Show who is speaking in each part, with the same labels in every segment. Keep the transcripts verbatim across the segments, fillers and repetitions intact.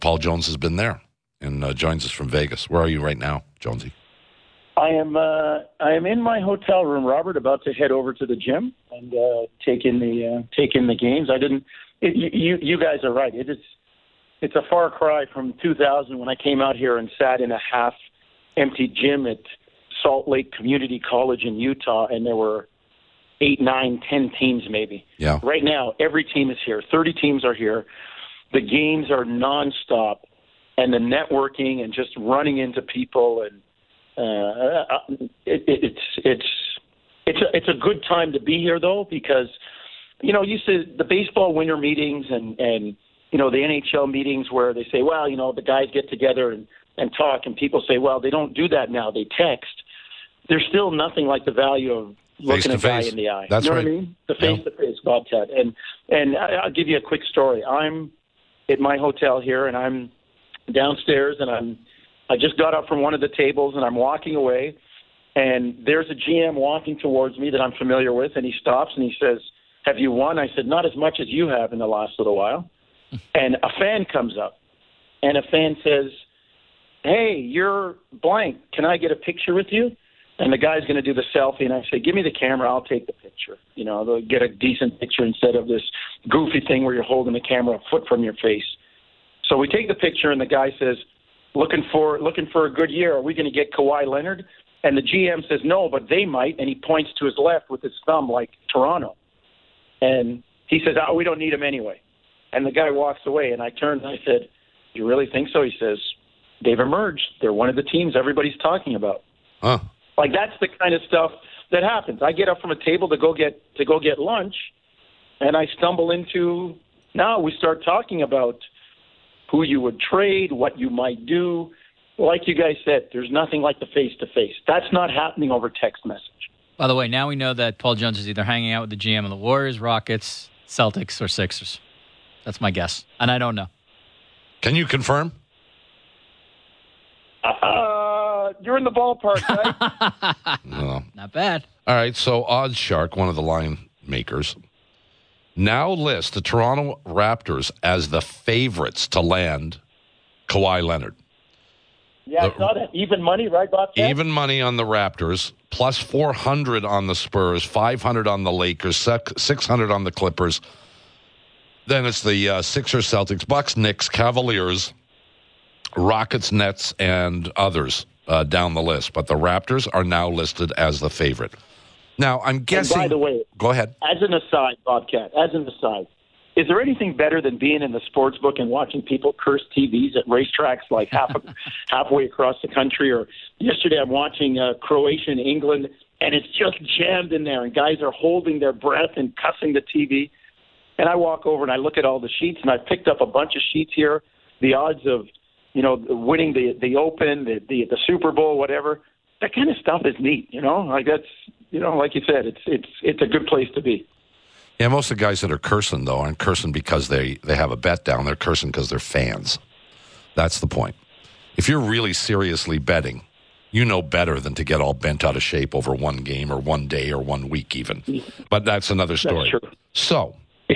Speaker 1: Paul Jones has been there and uh, joins us from Vegas. Where are you right now, Jonesy?
Speaker 2: I am uh, I am in my hotel room, Robert, about to head over to the gym and uh, take in the uh, take in the games. I didn't. It, you you guys are right. It is it's a far cry from two thousand when I came out here and sat in a half empty gym at Salt Lake Community College in Utah, and there were eight, nine, ten teams maybe.
Speaker 1: Yeah.
Speaker 2: Right now, every team is here. Thirty teams are here. The games are nonstop, and the networking and just running into people and. Uh, it, it, it's it's it's a, it's a good time to be here though, because you know, used to the baseball winter meetings and and you know the N H L meetings where they say, well, you know, the guys get together and and talk, and people say, well, they don't do that now, they text. There's still nothing like the value of looking a guy in the eye.
Speaker 1: That's
Speaker 2: you know
Speaker 1: right.
Speaker 2: what I mean? The face to face, Bobcat. And and I, I'll give you a quick story. I'm at my hotel here, and I'm downstairs, and I'm. I just got up from one of the tables, and I'm walking away, and there's a G M walking towards me that I'm familiar with, and he stops, and he says, have you won? I said, not as much as you have in the last little while. And a fan comes up, and a fan says, hey, you're blank. Can I get a picture with you? And the guy's going to do the selfie, and I say, give me the camera. I'll take the picture. You know, they'll get a decent picture instead of this goofy thing where you're holding the camera a foot from your face. So we take the picture, and the guy says, Looking for looking for a good year. Are we going to get Kawhi Leonard? And the G M says no, but they might. And he points to his left with his thumb like Toronto. And he says, oh, we don't need him anyway. And the guy walks away. And I turned and I said, you really think so? He says, they've emerged. They're one of the teams everybody's talking about.
Speaker 1: Huh.
Speaker 2: Like that's the kind of stuff that happens. I get up from a table to go get to go get lunch, and I stumble into now we start talking about who you would trade, what you might do. Like you guys said, there's nothing like the face-to-face. That's not happening over text message.
Speaker 3: By the way, now we know that Paul Jones is either hanging out with the G M of the Warriors, Rockets, Celtics, or Sixers. That's my guess, and I don't know.
Speaker 1: Can you confirm?
Speaker 2: Uh, you're in the ballpark, right?
Speaker 1: No.
Speaker 3: Not bad.
Speaker 1: All right, so Odds Shark, one of the line makers, now lists the Toronto Raptors as the favorites to land Kawhi Leonard.
Speaker 2: Yeah,
Speaker 1: the,
Speaker 2: I saw that. Even money, right, Bob?
Speaker 1: Even money on the Raptors, plus four hundred on the Spurs, five hundred on the Lakers, six hundred on the Clippers. Then it's the uh, Sixers, Celtics, Bucks, Knicks, Cavaliers, Rockets, Nets, and others uh, down the list. But the Raptors are now listed as the favorite. Now, I'm guessing...
Speaker 2: And by the way...
Speaker 1: Go ahead.
Speaker 2: As an aside, Bobcat, as an aside, is there anything better than being in the sports book and watching people curse T Vs at racetracks like half halfway across the country? Or yesterday I'm watching uh, Croatia and England, and it's just jammed in there, and guys are holding their breath and cussing the T V. And I walk over and I look at all the sheets, and I picked up a bunch of sheets here, the odds of, you know, winning the, the Open, the, the, the Super Bowl, whatever. That kind of stuff is neat, you know? Like that's... You know, like you said, it's it's it's a good place to be.
Speaker 1: Yeah, most of the guys that are cursing, though, aren't cursing because they, they have a bet down. They're cursing because they're fans. That's the point. If you're really seriously betting, you know better than to get all bent out of shape over one game or one day or one week even. But that's another story.
Speaker 2: That's true.
Speaker 1: So,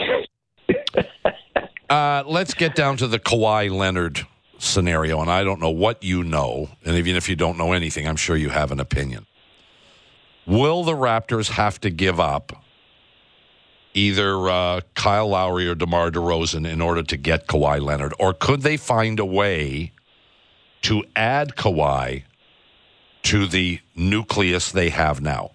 Speaker 1: uh, let's get down to the Kawhi Leonard scenario, and I don't know what you know, and even if you don't know anything, I'm sure you have an opinion. Will the Raptors have to give up either uh, Kyle Lowry or DeMar DeRozan in order to get Kawhi Leonard? Or could they find a way to add Kawhi to the nucleus they have now?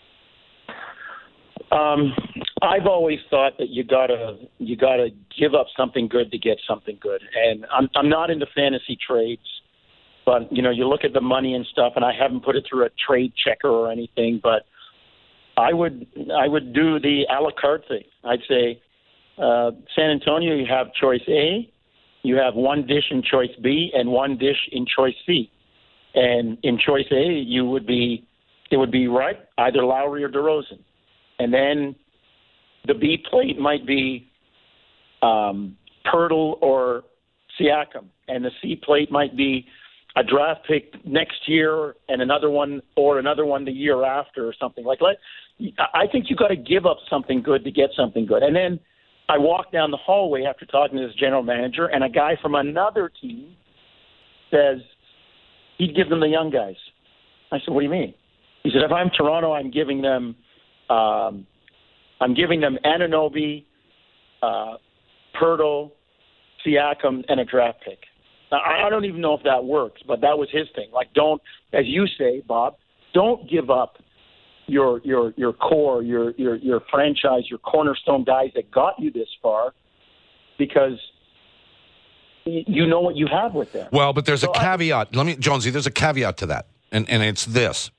Speaker 2: Um, I've always thought that you gotta you gotta give up something good to get something good, and I'm I'm not into fantasy trades. But, you know, you look at the money and stuff, and I haven't put it through a trade checker or anything, but I would I would do the a la carte thing. I'd say, uh, San Antonio, you have choice A, you have one dish in choice B, and one dish in choice C. And in choice A, you would be it would be right either Lowry or DeRozan, and then the B plate might be um, Pirtle or Siakam, and the C plate might be a draft pick next year and another one or another one the year after or something like that. I think you got to give up something good to get something good. And then I walk down the hallway after talking to this general manager, and a guy from another team says he'd give them the young guys. I said, what do you mean? He said, if I'm Toronto, I'm giving them um, I'm giving them Anunoby, uh, Pirtle, Siakam, and a draft pick. Now, I don't even know if that works, but that was his thing. Like, don't, as you say, Bob, don't give up your your your core, your your your franchise, your cornerstone guys that got you this far, because you know what you have with them.
Speaker 1: Well, but there's
Speaker 2: so
Speaker 1: a caveat. I, Let me, Jonesy, there's a caveat to that, and and it's this: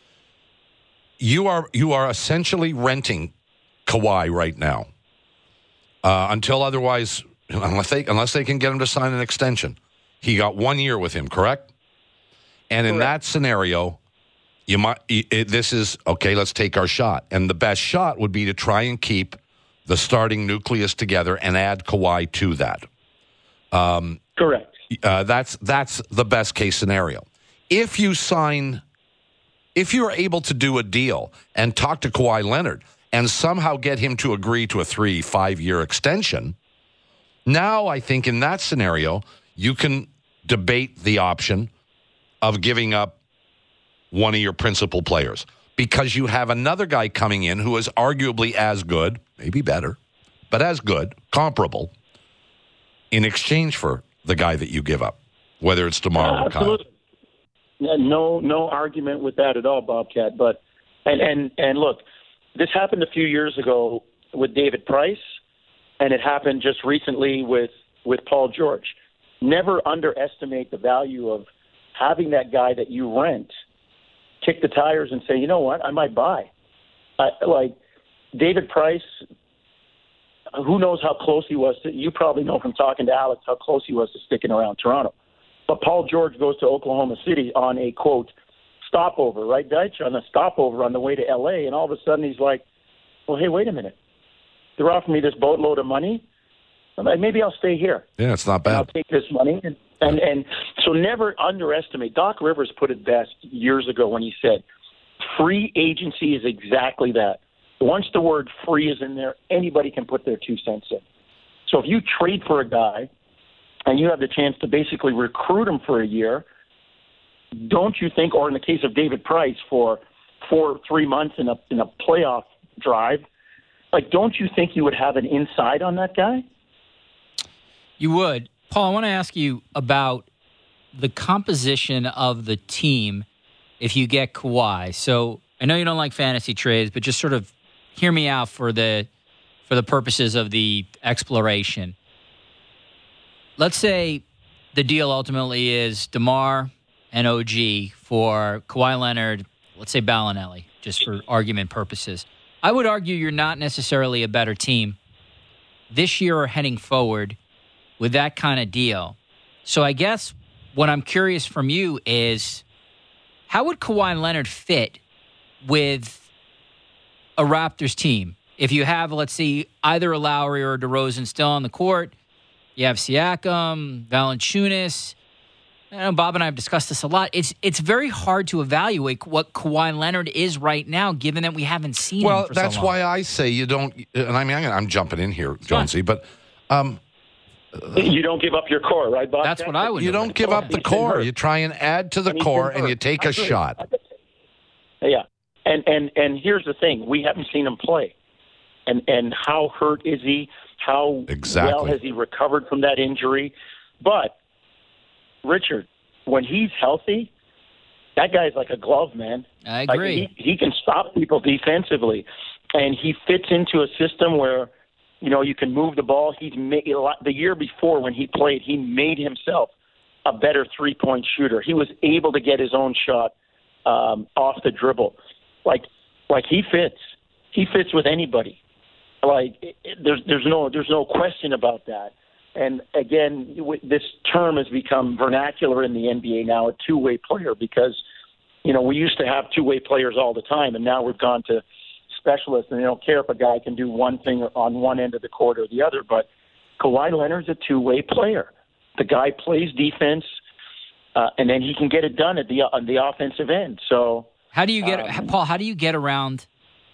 Speaker 1: you are you are essentially renting Kawhi right now uh, until otherwise, unless they unless they can get him to sign an extension. He got one year with him, correct? And in
Speaker 2: Correct.
Speaker 1: that scenario, you might. It, this is okay. Let's take our shot, and the best shot would be to try and keep the starting nucleus together and add Kawhi to that. Um,
Speaker 2: Correct.
Speaker 1: Uh, that's that's the best case scenario. If you sign, if you're able to do a deal and talk to Kawhi Leonard and somehow get him to agree to a three, five year extension, now I think in that scenario you can debate the option of giving up one of your principal players, because you have another guy coming in who is arguably as good, maybe better, but as good, comparable, in exchange for the guy that you give up, whether it's DeMar
Speaker 2: Uh,
Speaker 1: or Kyle.
Speaker 2: absolutely. No, no argument with that at all, Bobcat. But and and and look, this happened a few years ago with David Price, and it happened just recently with with Paul George. Never underestimate the value of having that guy that you rent kick the tires and say, you know what, I might buy. I, like David Price, who knows how close he was to, you probably know from talking to Alex how close he was to sticking around Toronto. But Paul George goes to Oklahoma City on a, quote, stopover, right, Deitch? On a stopover on the way to L A, and all of a sudden he's like, well, hey, wait a minute. They're offering me this boatload of money. I'm like, maybe I'll stay here.
Speaker 1: Yeah, it's not
Speaker 2: And I'll
Speaker 1: bad.
Speaker 2: take this money. And, and, and so never underestimate. Doc Rivers put it best years ago when he said, free agency is exactly that. Once the word free is in there, anybody can put their two cents in. So if you trade for a guy and you have the chance to basically recruit him for a year, don't you think, or in the case of David Price for for three months in a in a playoff drive, like, don't you think you would have an inside on that guy?
Speaker 3: You would. Paul, I want to ask you about the composition of the team if you get Kawhi. So I know you don't like fantasy trades, but just sort of hear me out for the for the purposes of the exploration. Let's say the deal ultimately is DeMar and O G for Kawhi Leonard, let's say Bellinelli, just for argument purposes. I would argue you're not necessarily a better team this year or heading forward with that kind of deal. So I guess what I'm curious from you is, how would Kawhi Leonard fit with a Raptors team? If you have, let's see, either a Lowry or a DeRozan still on the court, you have Siakam, Valanciunas. I know Bob and I have discussed this a lot. It's it's very hard to evaluate what Kawhi Leonard is right now, given that we haven't seen
Speaker 1: Well,
Speaker 3: him for so
Speaker 1: that's
Speaker 3: long.
Speaker 1: why I say you don't. And I mean, I'm, I'm jumping in here, Jonesy, but um,
Speaker 2: You don't give up your core, right, Bob?
Speaker 3: That's what I would
Speaker 1: you
Speaker 3: do.
Speaker 1: don't give up the core. You try and add to the
Speaker 2: And he's
Speaker 1: core,
Speaker 2: been
Speaker 1: and you
Speaker 2: hurt.
Speaker 1: take
Speaker 2: I
Speaker 1: a
Speaker 2: agree.
Speaker 1: shot.
Speaker 2: Yeah, and and and here's the thing: we haven't seen him play, and and how hurt is he? How
Speaker 1: Exactly.
Speaker 2: well has he recovered from that injury? But Richard, when he's healthy, that guy's like a glove, man.
Speaker 3: I
Speaker 2: Like,
Speaker 3: agree.
Speaker 2: he, he can stop people defensively, and he fits into a system where, you know, you can move the ball. He's made a lot, the year before when he played, he made himself a better three-point shooter. He was able to get his own shot um, off the dribble. Like, like he fits. He fits with anybody. Like, it, it, there's there's no there's no question about that. And again, w- this term has become vernacular in the N B A now, a two-way player, because, you know, we used to have two-way players all the time, and now we've gone to specialists, and they don't care if a guy can do one thing on one end of the court or the other. But Kawhi Leonard's a two-way player. The guy plays defense, uh, and then he can get it done at the on the offensive end. So
Speaker 3: How do you get,
Speaker 2: Um,
Speaker 3: Paul, how do you get around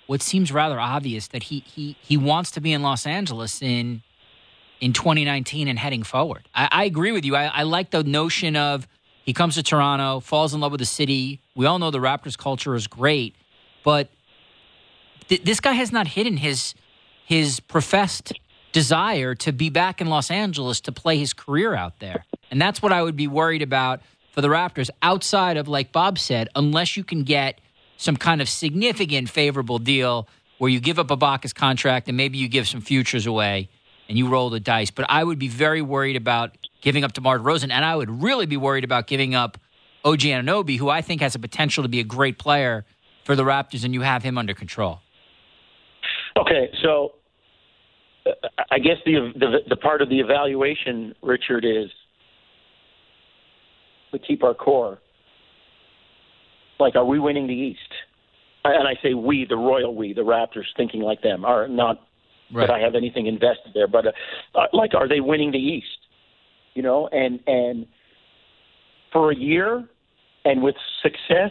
Speaker 3: what seems rather obvious that he he he wants to be in Los Angeles in in twenty nineteen and heading forward. I, I agree with you. I, I like the notion of he comes to Toronto, falls in love with the city. We all know the Raptors culture is great, but th- this guy has not hidden his his professed desire to be back in Los Angeles to play his career out there. And that's what I would be worried about for the Raptors outside of, like Bob said, unless you can get some kind of significant favorable deal where you give up Ibaka's contract and maybe you give some futures away and you roll the dice. But I would be very worried about giving up DeMar DeRozan, and I would really be worried about giving up O G Anunoby, who I think has a potential to be a great player for the Raptors, and you have him under control.
Speaker 2: Okay, so uh, I guess the, the the part of the evaluation, Richard, is we keep our core. Like, are we winning the East? And I say we, the royal we, the Raptors, thinking like them, are not right. That I have anything invested there, but uh, uh, like, are they winning the East? You know, and and for a year, and with success,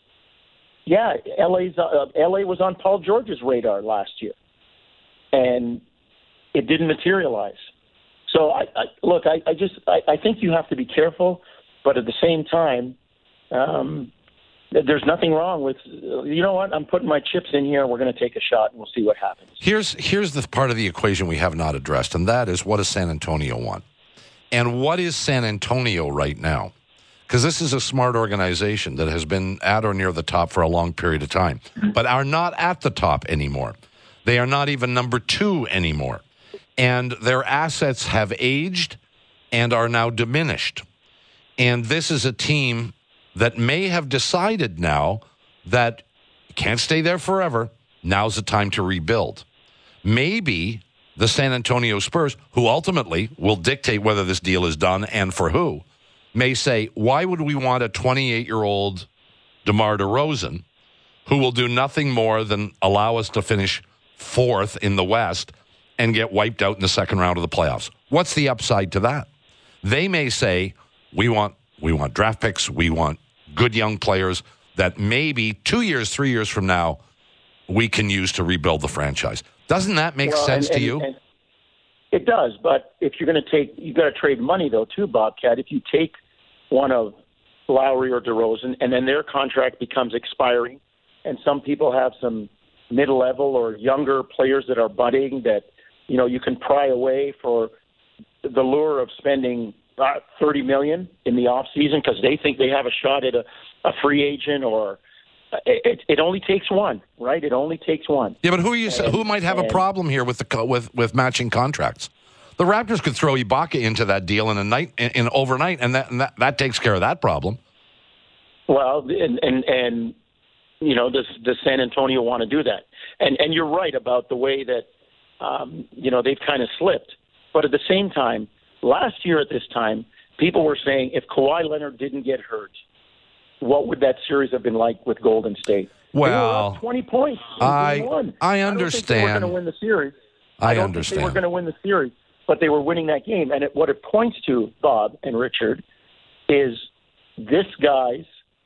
Speaker 2: yeah, L A's uh, L A was on Paul George's radar last year, and it didn't materialize. So I, I look, I, I just I, I think you have to be careful, but at the same time, um, there's nothing wrong with, you know what, I'm putting my chips in here, we're going to take a shot, and we'll see what happens.
Speaker 1: Here's here's the part of the equation we have not addressed, and that is, what does San Antonio want? And what is San Antonio right now? Because this is a smart organization that has been at or near the top for a long period of time, but are not at the top anymore. They are not even number two anymore. And their assets have aged and are now diminished. And this is a team that may have decided now that you can't stay there forever. Now's the time to rebuild. Maybe the San Antonio Spurs, who ultimately will dictate whether this deal is done and for who, may say, why would we want a twenty-eight-year-old DeMar DeRozan who will do nothing more than allow us to finish fourth in the West and get wiped out in the second round of the playoffs? What's the upside to that? They may say, we want we want draft picks, we want good young players that maybe two years, three years from now, we can use to rebuild the franchise. Doesn't that make well, sense
Speaker 2: and,
Speaker 1: to
Speaker 2: and,
Speaker 1: you?
Speaker 2: And it does, but if you're going to take, you've got to trade money, though, too, Bobcat. If you take one of Lowry or DeRozan, and then their contract becomes expiring, and some people have some mid-level or younger players that are budding that, you know, you can pry away for the lure of spending uh, thirty million dollars in the offseason because they think they have a shot at a, a free agent or it, it only takes one, right? It only takes one.
Speaker 1: Yeah, but who are you?
Speaker 2: And,
Speaker 1: who might have and, a problem here with the with with matching contracts? The Raptors could throw Ibaka into that deal in a night, in, in overnight, and that, and that that takes care of that problem.
Speaker 2: Well, and and, and you know, does does San Antonio want to do that? And and you're right about the way that um, you know they've kind of slipped. But at the same time, last year at this time, people were saying if Kawhi Leonard didn't get hurt, what would that series have been like with Golden State?
Speaker 1: Well,
Speaker 2: they were up twenty points.
Speaker 1: I
Speaker 2: won.
Speaker 1: I understand.
Speaker 2: I don't think they were going to win the series.
Speaker 1: I,
Speaker 2: I don't
Speaker 1: understand.
Speaker 2: think they were going to win the series, but they were winning that game. And it, what it points to, Bob and Richard, is this guy's,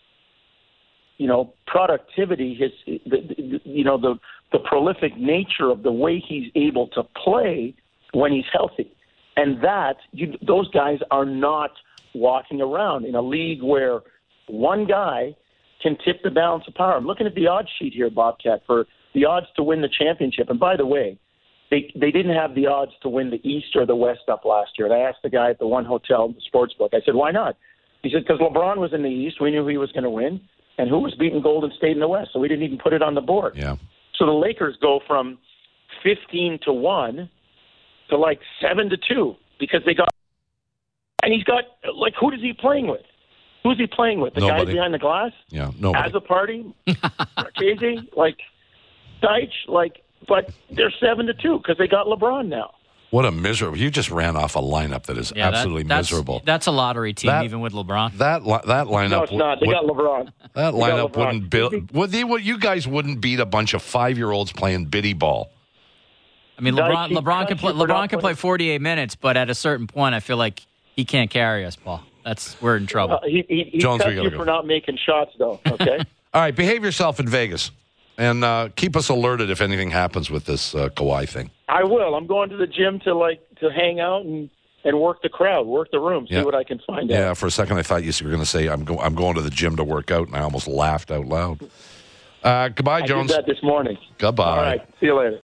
Speaker 2: you know, productivity, his, the, the, you know, the the prolific nature of the way he's able to play when he's healthy, and that you, those guys are not walking around in a league where one guy can tip the balance of power. I'm looking at the odds sheet here, Bobcat, for the odds to win the championship. And by the way, they they didn't have the odds to win the East or the West up last year. And I asked the guy at the one hotel in the sports book, I said, why not? He said, because LeBron was in the East. We knew he was going to win. And who was beating Golden State in the West? So we didn't even put it on the board.
Speaker 1: Yeah.
Speaker 2: So the Lakers go from fifteen to one to like seven to two because they got – and he's got – like, who is he playing with? Who's he playing with? The
Speaker 1: Nobody.
Speaker 2: guy behind the glass?
Speaker 1: Yeah, nobody.
Speaker 2: As a party? Marchese? Like, Deitch? Like, but they're seven to two because they got LeBron now.
Speaker 1: What a miserable! You just ran off a lineup that is
Speaker 3: yeah,
Speaker 1: absolutely
Speaker 3: that, that's,
Speaker 1: miserable.
Speaker 3: That's a lottery team,
Speaker 1: that,
Speaker 3: even with LeBron.
Speaker 1: That li- that lineup.
Speaker 2: No, it's not. They
Speaker 1: would,
Speaker 2: got LeBron.
Speaker 1: That
Speaker 2: they
Speaker 1: lineup
Speaker 2: LeBron.
Speaker 1: wouldn't build. Would they? Would you guys wouldn't beat a bunch of five-year-olds playing biddy ball?
Speaker 3: I mean, LeBron. LeBron can play. LeBron can play forty-eight minutes, but at a certain point, I feel like he can't carry us, Paul. That's we're in trouble.
Speaker 2: Uh, he he, he
Speaker 1: Jones,
Speaker 2: cuts you
Speaker 1: go.
Speaker 2: for not making shots, though. Okay.
Speaker 1: All right, behave yourself in Vegas. And uh, keep us alerted if anything happens with this uh, Kawhi thing.
Speaker 2: I will. I'm going to the gym to like to hang out and, and work the crowd, work the room, see
Speaker 1: yeah.
Speaker 2: what I can find
Speaker 1: yeah,
Speaker 2: out.
Speaker 1: Yeah, for a second I thought you were going to say, I'm, go- I'm going to the gym to work out, and I almost laughed out loud. Uh, goodbye,
Speaker 2: I
Speaker 1: Jones.
Speaker 2: did that this morning.
Speaker 1: Goodbye.
Speaker 2: All right. See you later.